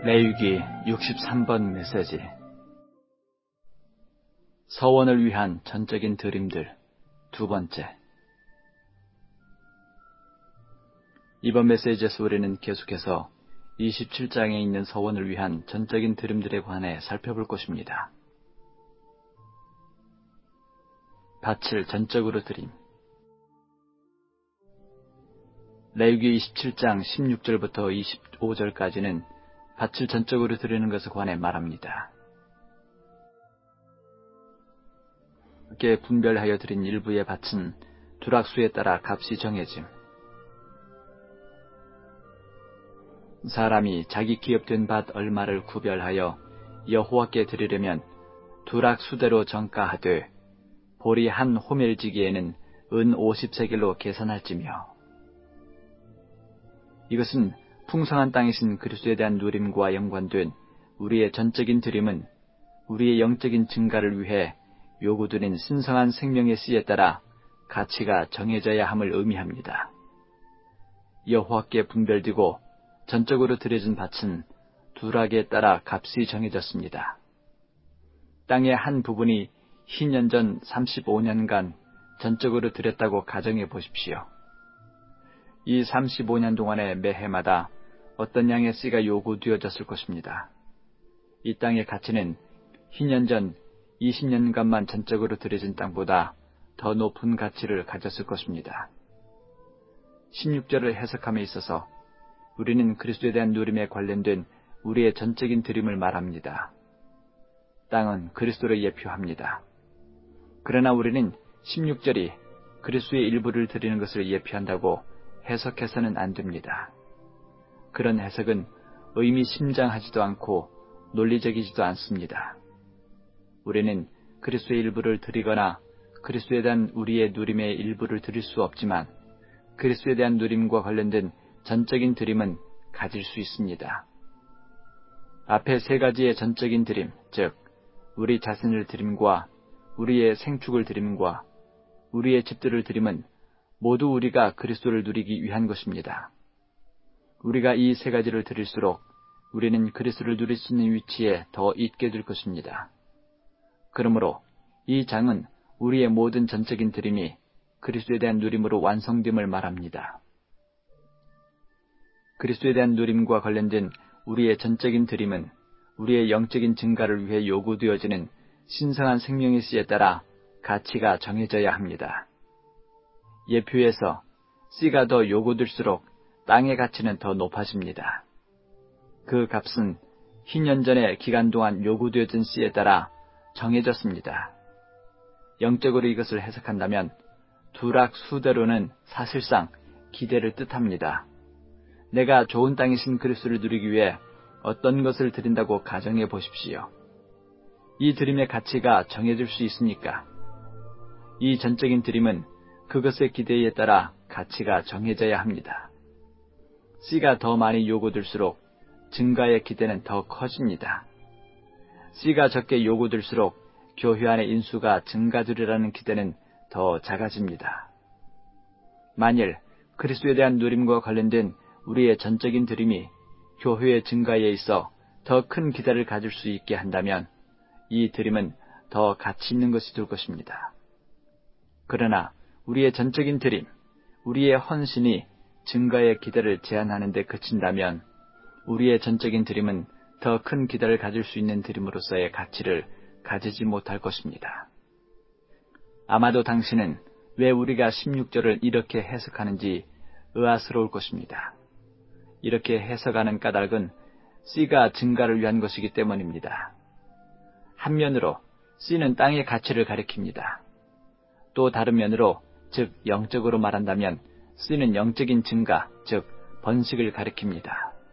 레위기 63번 메시지. 서원을 위한 전적인 드림들 두 번째. 이번 메시지에서 우리는 계속해서 27장에 있는 서원을 위한 전적인 드림들에 관해 살펴볼 것입니다. 밭을 전적으로 드림. 레위기 27장 16절부터 25절까지는 밭을 전적으로 드리는 것에 관해 말합니다. 이렇게 분별하여 드린 일부의 밭은 두락수에 따라 값이 정해짐. 사람이 자기 기업된 밭 얼마를 구별하여 여호와께 드리려면 두락수대로 정가하되 보리 한 호멜지기에는 은 50세겔로 계산할지며, 이것은 풍성한 땅이신 그리스도에 대한 누림과 연관된 우리의 전적인 드림은 우리의 영적인 증가를 위해 요구드린 신성한 생명의 씨에 따라 가치가 정해져야 함을 의미합니다. 여호와께 분별되고 전적으로 드려진 밭은 두락에 따라 값이 정해졌습니다. 땅의 한 부분이 희년전 35년간 전적으로 드렸다고 가정해 보십시오. 이 35년 동안의 매해마다 어떤 양의 씨가 요구되어졌을 것입니다. 이 땅의 가치는 희년전 20년간만 전적으로 들여진 땅보다 더 높은 가치를 가졌을 것입니다. 16절을 해석함에 있어서 우리는 그리스도에 대한 누림에 관련된 우리의 전적인 드림을 말합니다. 땅은 그리스도를 예표합니다. 그러나 우리는 16절이 그리스도의 일부를 드리는 것을 예표한다고 해석해서는 안 됩니다. 그런 해석은 의미심장하지도 않고 논리적이지도 않습니다. 우리는 그리스도의 일부를 드리거나 그리스도에 대한 우리의 누림의 일부를 드릴 수 없지만 그리스도에 대한 누림과 관련된 전적인 드림은 가질 수 있습니다. 앞에 세 가지의 전적인 드림, 즉 우리 자신을 드림과 우리의 생축을 드림과 우리의 집들을 드림은 모두 우리가 그리스도를 누리기 위한 것입니다. 우리가 이 세 가지를 드릴수록 우리는 그리스도를 누릴 수 있는 위치에 더 있게 될 것입니다. 그러므로 이 장은 우리의 모든 전적인 드림이 그리스도에 대한 누림으로 완성됨을 말합니다. 그리스도에 대한 누림과 관련된 우리의 전적인 드림은 우리의 영적인 증가를 위해 요구되어지는 신성한 생명의 씨에 따라 가치가 정해져야 합니다. 예표에서 씨가 더 요구될수록 땅의 가치는 더 높아집니다. 그 값은 희년전의 기간 동안 요구되어진 씨에 따라 정해졌습니다. 영적으로 이것을 해석한다면 두락수대로는 사실상 기대를 뜻합니다. 내가 좋은 땅이신 그리스도를 누리기 위해 어떤 것을 드린다고 가정해 보십시오. 이 드림의 가치가 정해질 수 있습니까? 이 전적인 드림은 그것의 기대에 따라 가치가 정해져야 합니다. 씨가 더 많이 요구될수록 증가의 기대는 더 커집니다. 씨가 적게 요구될수록 교회 안의 인수가 증가되리라는 기대는 더 작아집니다. 만일 그리스도에 대한 누림과 관련된 우리의 전적인 드림이 교회의 증가에 있어 더 큰 기대를 가질 수 있게 한다면 이 드림은 더 가치 있는 것이 될 것입니다. 그러나 우리의 전적인 드림, 우리의 헌신이 증가의 기대를 제한하는 데 그친다면 우리의 전적인 드림은 더 큰 기대를 가질 수 있는 드림으로서의 가치를 가지지 못할 것입니다. 아마도 당신은 왜 우리가 16절을 이렇게 해석하는지 의아스러울 것입니다. 이렇게 해석하는 까닭은 씨가 증가를 위한 것이기 때문입니다. 한면으로 씨는 땅의 가치를 가리킵니다. 또 다른 면으로, 즉 영적으로 말한다면 씨는 영적인 증가, 즉 번식을 가리킵니다.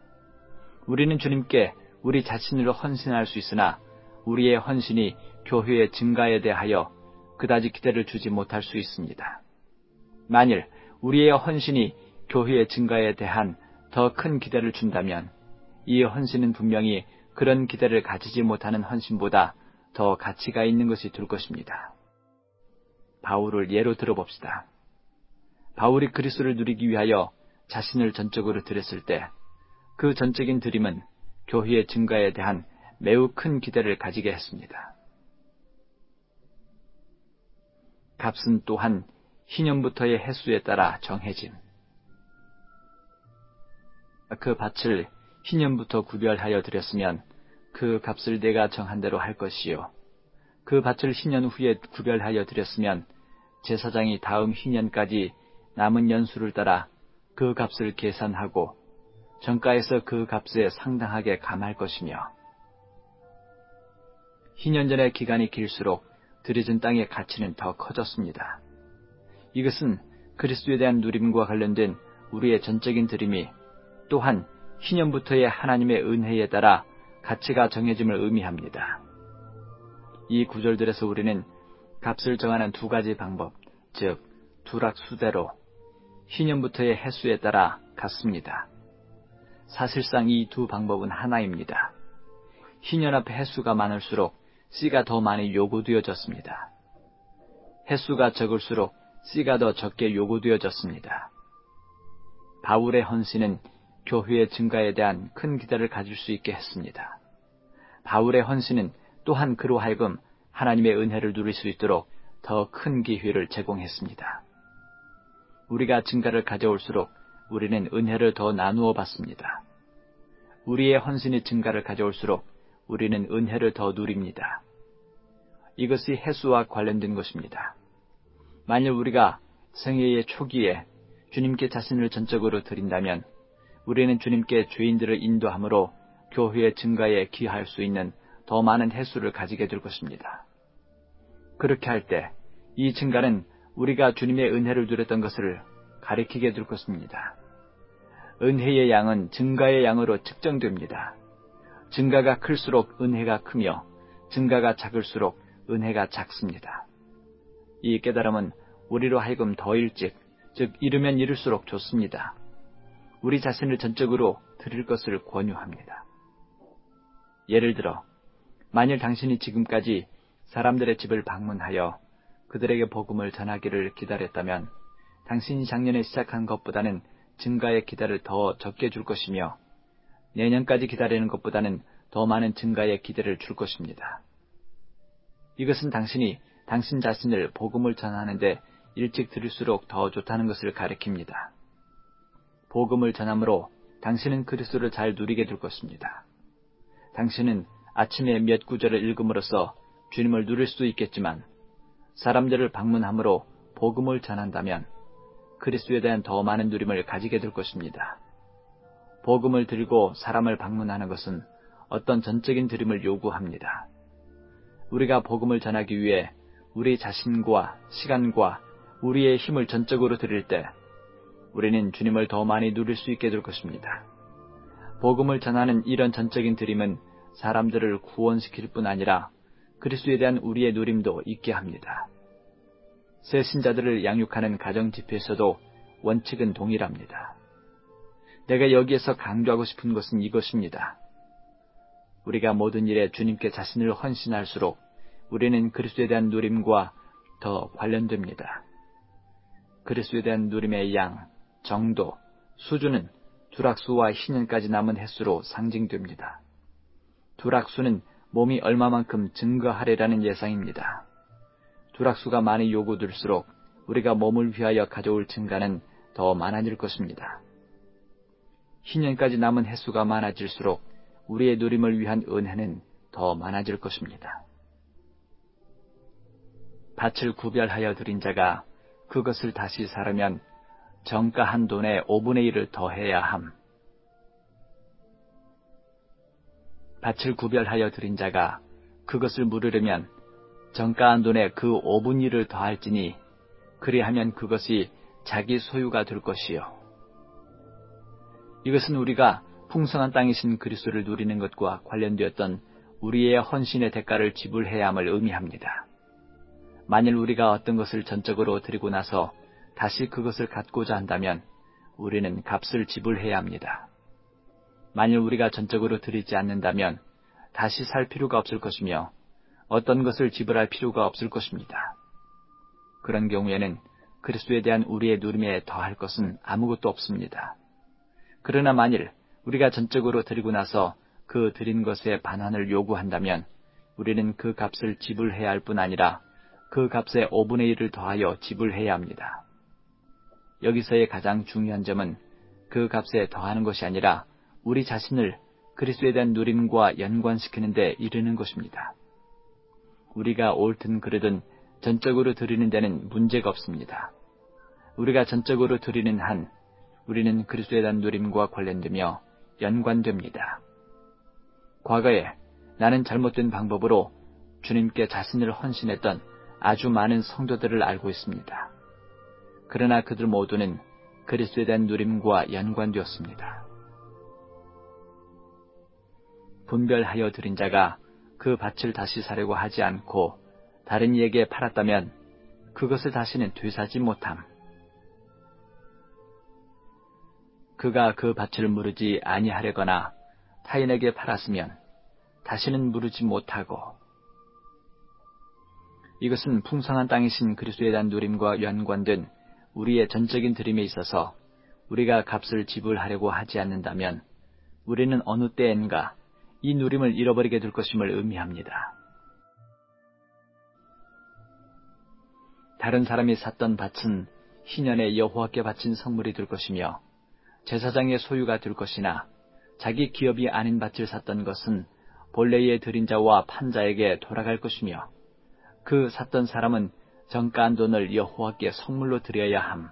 우리는 주님께 우리 자신으로 헌신할 수 있으나 우리의 헌신이 교회의 증가에 대하여 그다지 기대를 주지 못할 수 있습니다. 만일 우리의 헌신이 교회의 증가에 대한 더 큰 기대를 준다면 이 헌신은 분명히 그런 기대를 가지지 못하는 헌신보다 더 가치가 있는 것이 될 것입니다. 바울을 예로 들어봅시다. 바울이 그리스도를 누리기 위하여 자신을 전적으로 드렸을 때 그 전적인 드림은 교회의 증가에 대한 매우 큰 기대를 가지게 했습니다. 값은 또한 희년부터의 횟수에 따라 정해짐. 그 밭을 희년부터 구별하여 드렸으면 그 값을 내가 정한 대로 할 것이요. 그 밭을 희년 후에 구별하여 드렸으면 제사장이 다음 희년까지 남은 연수를 따라 그 값을 계산하고 정가에서 그 값에 상당하게 감할 것이며, 희년전의 기간이 길수록 들여진 땅의 가치는 더 커졌습니다. 이것은 그리스도에 대한 누림과 관련된 우리의 전적인 드림이 또한 희년부터의 하나님의 은혜에 따라 가치가 정해짐을 의미합니다. 이 구절들에서 우리는 값을 정하는 두 가지 방법, 즉 두락수대로 희년부터의 횟수에 따라 같습니다. 사실상 이 두 방법은 하나입니다. 희년 앞에 횟수가 많을수록 씨가 더 많이 요구되어졌습니다. 횟수가 적을수록 씨가 더 적게 요구되어졌습니다. 바울의 헌신은 교회의 증가에 대한 큰 기대를 가질 수 있게 했습니다. 바울의 헌신은 또한 그로 하여금 하나님의 은혜를 누릴 수 있도록 더 큰 기회를 제공했습니다. 우리가 증가를 가져올수록 우리는 은혜를 더 나누어 받습니다. 우리의 헌신이 증가를 가져올수록 우리는 은혜를 더 누립니다. 이것이 횟수와 관련된 것입니다. 만일 우리가 생애의 초기에 주님께 자신을 전적으로 드린다면 우리는 주님께 죄인들을 인도함으로 교회의 증가에 기여할 수 있는 더 많은 횟수를 가지게 될 것입니다. 그렇게 할 때 이 증가는 우리가 주님의 은혜를 누렸던 것을 가리키게 될 것입니다. 은혜의 양은 증가의 양으로 측정됩니다. 증가가 클수록 은혜가 크며 증가가 작을수록 은혜가 작습니다. 이 깨달음은 우리로 하여금 더 일찍, 즉 이르면 이를수록 좋습니다. 우리 자신을 전적으로 드릴 것을 권유합니다. 예를 들어 만일 당신이 지금까지 사람들의 집을 방문하여 그들에게 복음을 전하기를 기다렸다면 당신이 작년에 시작한 것보다는 증가의 기대를 더 적게 줄 것이며 내년까지 기다리는 것보다는 더 많은 증가의 기대를 줄 것입니다. 이것은 당신이 당신 자신을 복음을 전하는데 일찍 들을수록 더 좋다는 것을 가리킵니다. 복음을 전함으로 당신은 그리스도를 잘 누리게 될 것입니다. 당신은 아침에 몇 구절을 읽음으로써 주님을 누릴 수도 있겠지만 사람들을 방문함으로 복음을 전한다면 그리스도에 대한 더 많은 누림을 가지게 될 것입니다. 복음을 들고 사람을 방문하는 것은 어떤 전적인 드림을 요구합니다. 우리가 복음을 전하기 위해 우리 자신과 시간과 우리의 힘을 전적으로 드릴 때 우리는 주님을 더 많이 누릴 수 있게 될 것입니다. 복음을 전하는 이런 전적인 드림은 사람들을 구원시킬 뿐 아니라 그리스도에 대한 우리의 누림도 있게 합니다. 새 신자들을 양육하는 가정 집회에서도 원칙은 동일합니다. 내가 여기에서 강조하고 싶은 것은 이것입니다. 우리가 모든 일에 주님께 자신을 헌신할수록 우리는 그리스도에 대한 누림과 더 관련됩니다. 그리스도에 대한 누림의 양, 정도, 수준은 두락수와 희년까지 남은 횟수로 상징됩니다. 두락수는 몸이 얼마만큼 증거하리라는 예상입니다. 두락수가 많이 요구될수록 우리가 몸을 위하여 가져올 증가는 더 많아질 것입니다. 희년까지 남은 횟수가 많아질수록 우리의 누림을 위한 은혜는 더 많아질 것입니다. 밭을 구별하여 드린 자가 그것을 다시 사려면 정가한 돈의 5분의 1을 더해야 함. 밭을 구별하여 드린 자가 그것을 물으려면 정가한 돈의 그 5분의 1을 더할지니 그리하면 그것이 자기 소유가 될 것이요. 이것은 우리가 풍성한 땅이신 그리스도를 누리는 것과 관련되었던 우리의 헌신의 대가를 지불해야 함을 의미합니다. 만일 우리가 어떤 것을 전적으로 드리고 나서 다시 그것을 갖고자 한다면 우리는 값을 지불해야 합니다. 만일 우리가 전적으로 드리지 않는다면 다시 살 필요가 없을 것이며 어떤 것을 지불할 필요가 없을 것입니다. 그런 경우에는 그리스도에 대한 우리의 누림에 더할 것은 아무것도 없습니다. 그러나 만일 우리가 전적으로 드리고 나서 그 드린 것의 반환을 요구한다면 우리는 그 값을 지불해야 할 뿐 아니라 그 값의 5분의 1을 더하여 지불해야 합니다. 여기서의 가장 중요한 점은 그 값에 더하는 것이 아니라 우리 자신을 그리스도에 대한 누림과 연관시키는 데 이르는 것입니다. 우리가 옳든 그르든 전적으로 드리는 데는 문제가 없습니다. 우리가 전적으로 드리는 한 우리는 그리스도에 대한 누림과 관련되며 연관됩니다. 과거에 나는 잘못된 방법으로 주님께 자신을 헌신했던 아주 많은 성도들을 알고 있습니다. 그러나 그들 모두는 그리스도에 대한 누림과 연관되었습니다. 분별하여 드린 자가 그 밭을 다시 사려고 하지 않고 다른 이에게 팔았다면 그것을 다시는 되사지 못함. 그가 그 밭을 무르지 아니하려거나 타인에게 팔았으면 다시는 무르지 못하고, 이것은 풍성한 땅이신 그리스도에 대한 누림과 연관된 우리의 전적인 드림에 있어서 우리가 값을 지불하려고 하지 않는다면 우리는 어느 때엔가 이 누림을 잃어버리게 될 것임을 의미합니다. 다른 사람이 샀던 밭은 희년에 여호와께 바친 성물이 될 것이며 제사장의 소유가 될 것이나 자기 기업이 아닌 밭을 샀던 것은 본래의 드린 자와 판 자에게 돌아갈 것이며 그 샀던 사람은 정가한 돈을 여호와께 성물로 드려야 함.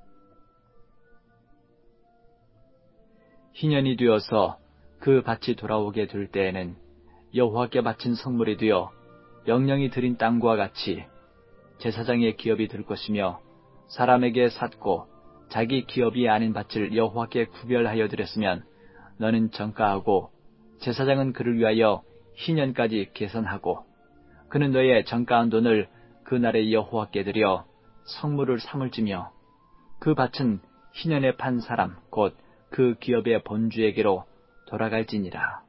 희년이 되어서 그 밭이 돌아오게 될 때에는 여호와께 바친 성물이 되어 영영이 드린 땅과 같이 제사장의 기업이 될 것이며 사람에게 샀고 자기 기업이 아닌 밭을 여호와께 구별하여 드렸으면 너는 정가하고 제사장은 그를 위하여 희년까지 계산하고 그는 너의 정가한 돈을 그날에 여호와께 드려 성물을 삼을지며 그 밭은 희년에 판 사람 곧 그 기업의 본주에게로 돌아갈지니라.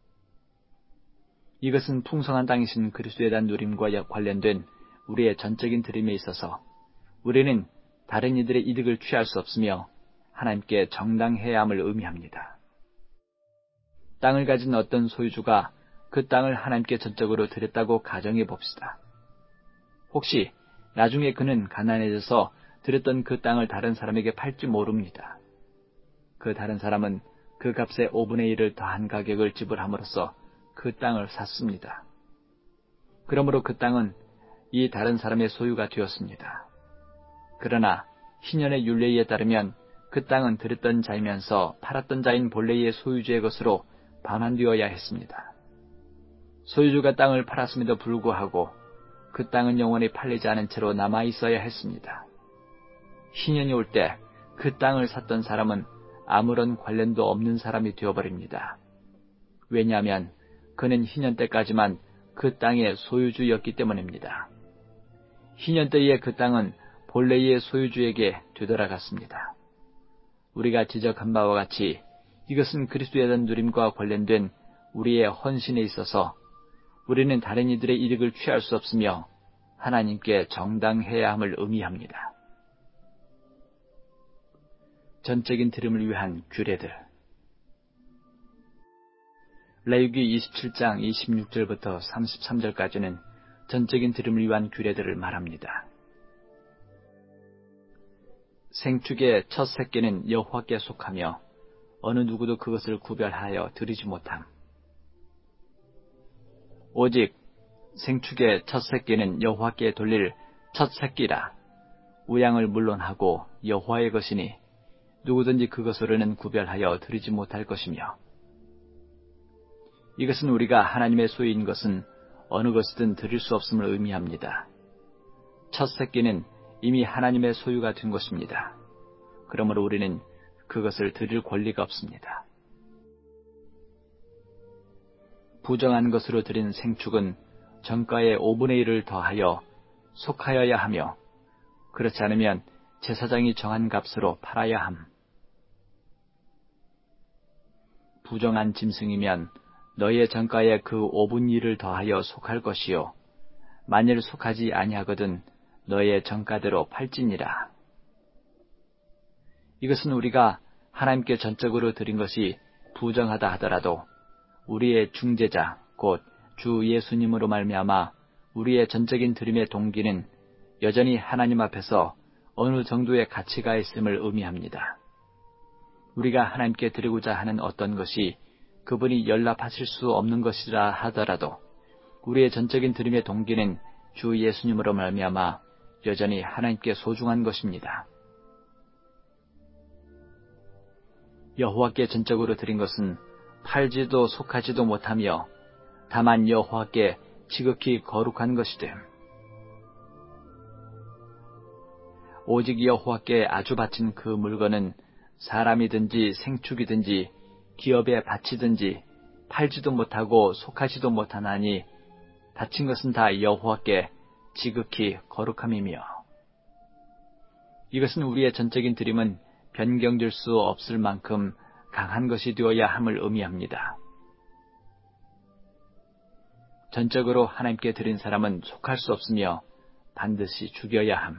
이것은 풍성한 땅이신 그리스도에 대한 누림과 관련된 우리의 전적인 드림에 있어서 우리는 다른 이들의 이득을 취할 수 없으며 하나님께 정당해야 함을 의미합니다. 땅을 가진 어떤 소유주가 그 땅을 하나님께 전적으로 드렸다고 가정해 봅시다. 혹시 나중에 그는 가난해져서 드렸던 그 땅을 다른 사람에게 팔지 모릅니다. 그 다른 사람은 그 값의 5분의 1을 더한 가격을 지불함으로써 그 땅을 샀습니다. 그러므로 그 땅은 이 다른 사람의 소유가 되었습니다. 그러나 희년의 율례에 따르면 그 땅은 드렸던 자이면서 팔았던 자인 본래의 소유주의 것으로 반환되어야 했습니다. 소유주가 땅을 팔았음에도 불구하고 그 땅은 영원히 팔리지 않은 채로 남아있어야 했습니다. 희년이 올 때 그 땅을 샀던 사람은 아무런 관련도 없는 사람이 되어버립니다. 왜냐하면 그는 희년 때까지만 그 땅의 소유주였기 때문입니다. 희년 때에 그 땅은 본래의 소유주에게 되돌아갔습니다. 우리가 지적한 바와 같이 이것은 그리스도에 대한 누림과 관련된 우리의 헌신에 있어서 우리는 다른 이들의 이득을 취할 수 없으며 하나님께 정당해야 함을 의미합니다. 전적인 드림을 위한 규례들. 레위기 27장 26절부터 33절까지는 전적인 드림을 위한 규례들을 말합니다. 생축의 첫 새끼는 여호와께 속하며 어느 누구도 그것을 구별하여 드리지 못함. 오직 생축의 첫 새끼는 여호와께 돌릴 첫 새끼라. 우양을 물론하고 여호와의 것이니 누구든지 그것으로는 구별하여 드리지 못할 것이며, 이것은 우리가 하나님의 소유인 것은 어느 것이든 드릴 수 없음을 의미합니다. 첫 새끼는 이미 하나님의 소유가 된 것입니다. 그러므로 우리는 그것을 드릴 권리가 없습니다. 부정한 것으로 드린 생축은 정가의 5분의 1을 더하여 속하여야 하며, 그렇지 않으면 제사장이 정한 값으로 팔아야 함. 부정한 짐승이면 너의 정가의 그 5분의 1을 더하여 속할 것이요, 만일 속하지 아니하거든 너의 정가대로 팔지니라. 이것은 우리가 하나님께 전적으로 드린 것이 부정하다 하더라도 우리의 중재자 곧 주 예수님으로 말미암아 우리의 전적인 드림의 동기는 여전히 하나님 앞에서 어느 정도의 가치가 있음을 의미합니다. 우리가 하나님께 드리고자 하는 어떤 것이 그분이 연락하실 수 없는 것이라 하더라도 우리의 전적인 드림의 동기는 주 예수님으로 말미암아 여전히 하나님께 소중한 것입니다. 여호와께 전적으로 드린 것은 팔지도 속하지도 못하며 다만 여호와께 지극히 거룩한 것이되 오직 여호와께 아주 바친 그 물건은 사람이든지 생축이든지 기업에 바치든지 팔지도 못하고 속하지도 못하나니 바친 것은 다 여호와께 지극히 거룩함이며 이것은 우리의 전적인 드림은 변경될 수 없을 만큼 강한 것이 되어야 함을 의미합니다. 전적으로 하나님께 드린 사람은 속할 수 없으며 반드시 죽여야 함.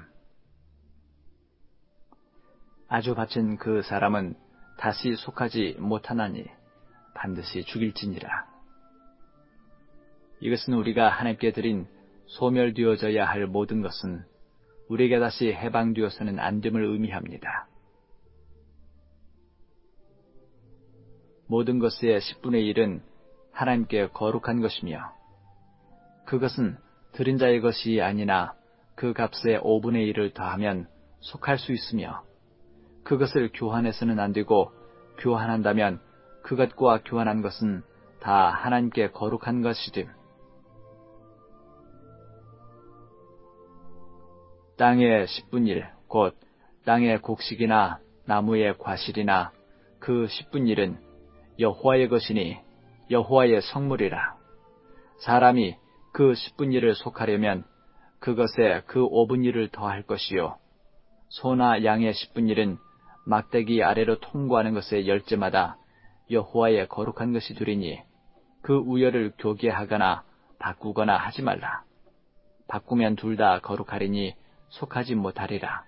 아주 바친 그 사람은 다시 속하지 못하나니 반드시 죽일지니라. 이것은 우리가 하나님께 드린 소멸되어져야 할 모든 것은 우리에게 다시 해방되어서는 안 됨을 의미합니다. 모든 것의 10분의 1은 하나님께 거룩한 것이며 그것은 드린 자의 것이 아니나 그 값의 5분의 1을 더하면 속할 수 있으며 그것을 교환해서는 안 되고 교환한다면 그것과 교환한 것은 다 하나님께 거룩한 것이됨. 땅의 10분의 1, 곧 땅의 곡식이나 나무의 과실이나 그 10분의 1은 여호와의 것이니 여호와의 성물이라. 사람이 그 10분의 1을 속하려면 그것에 그 5분의 1을 더할 것이요 소나 양의 10분의 1은 막대기 아래로 통과하는 것의 열째마다 여호와의 거룩한 것이 되리니 그 우열을 교개하거나 바꾸거나 하지 말라. 바꾸면 둘 다 거룩하리니 속하지 못하리라.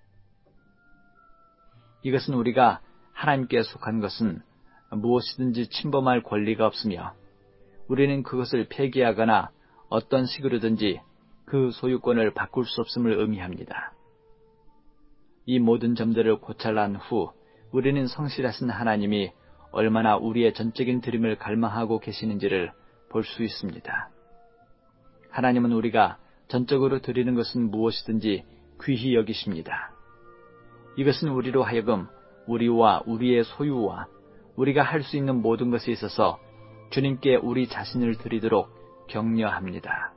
이것은 우리가 하나님께 속한 것은 무엇이든지 침범할 권리가 없으며 우리는 그것을 폐기하거나 어떤 식으로든지 그 소유권을 바꿀 수 없음을 의미합니다. 이 모든 점들을 고찰한 후 우리는 성실하신 하나님이 얼마나 우리의 전적인 드림을 갈망하고 계시는지를 볼 수 있습니다. 하나님은 우리가 전적으로 드리는 것은 무엇이든지 귀히 여기십니다. 이것은 우리로 하여금 우리와 우리의 소유와 우리가 할 수 있는 모든 것에 있어서 주님께 우리 자신을 드리도록 격려합니다.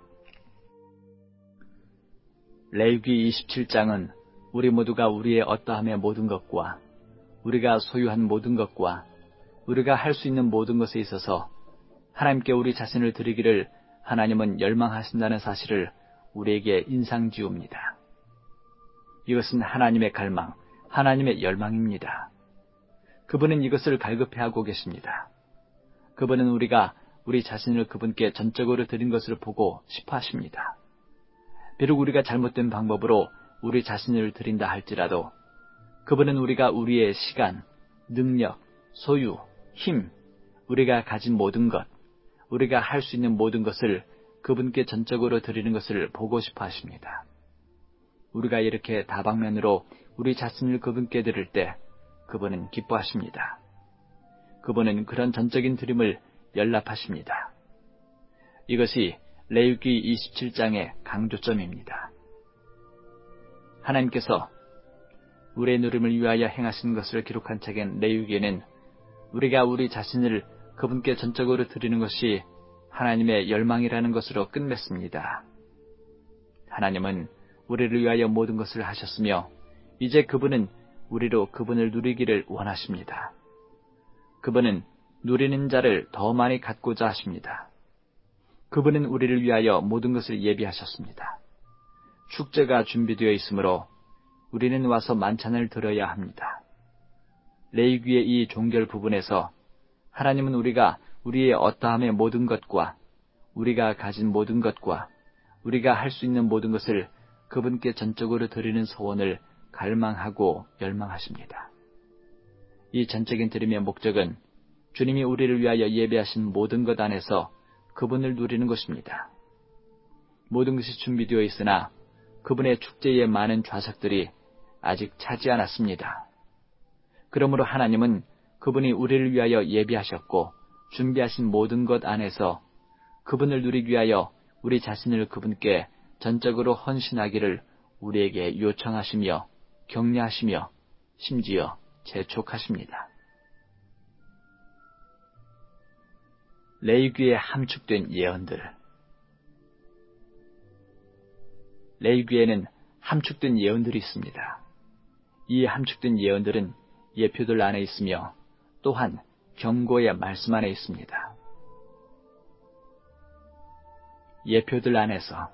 레위기 27장은 우리 모두가 우리의 어떠함의 모든 것과 우리가 소유한 모든 것과 우리가 할 수 있는 모든 것에 있어서 하나님께 우리 자신을 드리기를 하나님은 열망하신다는 사실을 우리에게 인상지웁니다. 이것은 하나님의 갈망, 하나님의 열망입니다. 그분은 이것을 갈급해하고 계십니다. 그분은 우리가 우리 자신을 그분께 전적으로 드린 것을 보고 싶어 하십니다. 비록 우리가 잘못된 방법으로 우리 자신을 드린다 할지라도 그분은 우리가 우리의 시간, 능력, 소유, 힘, 우리가 가진 모든 것, 우리가 할 수 있는 모든 것을 그분께 전적으로 드리는 것을 보고 싶어 하십니다. 우리가 이렇게 다방면으로 우리 자신을 그분께 드릴 때 그분은 기뻐하십니다. 그분은 그런 전적인 드림을 연락하십니다. 이것이 레위기 27장의 강조점입니다. 하나님께서 우리의 누림을 위하여 행하신 것을 기록한 책인 레위기에는 우리가 우리 자신을 그분께 전적으로 드리는 것이 하나님의 열망이라는 것으로 끝맺습니다. 하나님은 우리를 위하여 모든 것을 하셨으며 이제 그분은 우리로 그분을 누리기를 원하십니다. 그분은 누리는 자를 더 많이 갖고자 하십니다. 그분은 우리를 위하여 모든 것을 예비하셨습니다. 축제가 준비되어 있으므로 우리는 와서 만찬을 드려야 합니다. 레위기의 이 종결 부분에서 하나님은 우리가 우리의 어떠함의 모든 것과 우리가 가진 모든 것과 우리가 할 수 있는 모든 것을 그분께 전적으로 드리는 소원을 갈망하고 열망하십니다. 이 전적인 드림의 목적은 주님이 우리를 위하여 예비하신 모든 것 안에서 그분을 누리는 것입니다. 모든 것이 준비되어 있으나 그분의 축제의 많은 좌석들이 아직 차지 않았습니다. 그러므로 하나님은 그분이 우리를 위하여 예비하셨고 준비하신 모든 것 안에서 그분을 누리기 위하여 우리 자신을 그분께 전적으로 헌신하기를 우리에게 요청하시며 격려하시며 심지어 재촉하십니다. 레위기에 함축된 예언들. 레위기에는 함축된 예언들이 있습니다. 이 함축된 예언들은 예표들 안에 있으며 또한 경고의 말씀 안에 있습니다. 예표들 안에서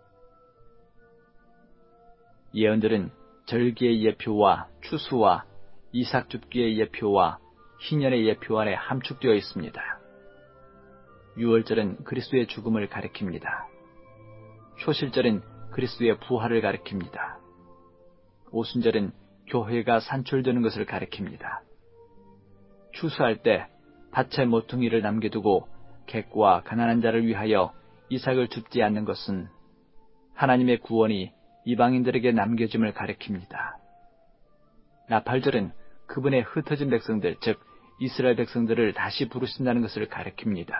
예언들은 절기의 예표와 추수와 이삭 줍기의 예표와 희년의 예표 안에 함축되어 있습니다. 유월절은 그리스도의 죽음을 가리킵니다. 초실절은 그리스도의 부활을 가리킵니다. 오순절은 교회가 산출되는 것을 가리킵니다. 추수할 때 밭에 모퉁이를 남겨두고 객과 가난한 자를 위하여 이삭을 줍지 않는 것은 하나님의 구원이 이방인들에게 남겨짐을 가리킵니다. 나팔절은 그분의 흩어진 백성들, 즉 이스라엘 백성들을 다시 부르신다는 것을 가리킵니다.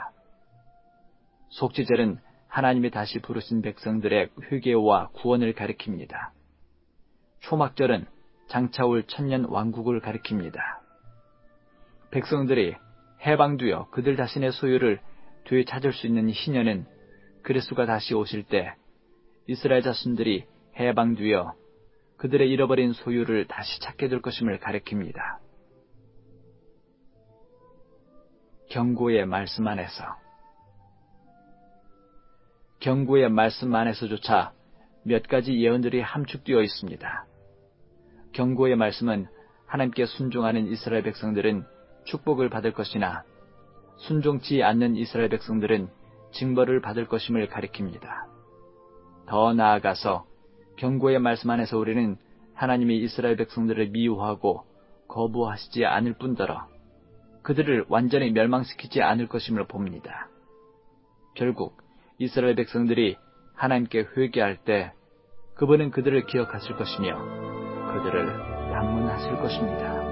속죄절은 하나님이 다시 부르신 백성들의 회개와 구원을 가리킵니다. 초막절은 장차올 천년 왕국을 가리킵니다. 백성들이 해방되어 그들 자신의 소유를 되찾을 수 있는 희년은 그리스도가 다시 오실 때 이스라엘 자손들이 해방되어 그들의 잃어버린 소유를 다시 찾게 될 것임을 가리킵니다. 경고의 말씀 안에서 경고의 말씀 안에서조차 몇 가지 예언들이 함축되어 있습니다. 경고의 말씀은 하나님께 순종하는 이스라엘 백성들은 축복을 받을 것이나 순종치 않는 이스라엘 백성들은 징벌을 받을 것임을 가리킵니다. 더 나아가서 경고의 말씀 안에서 우리는 하나님이 이스라엘 백성들을 미워하고 거부하시지 않을 뿐더러 그들을 완전히 멸망시키지 않을 것임을 봅니다. 결국 이스라엘 백성들이 하나님께 회개할 때 그분은 그들을 기억하실 것이며 그들을 방문하실 것입니다.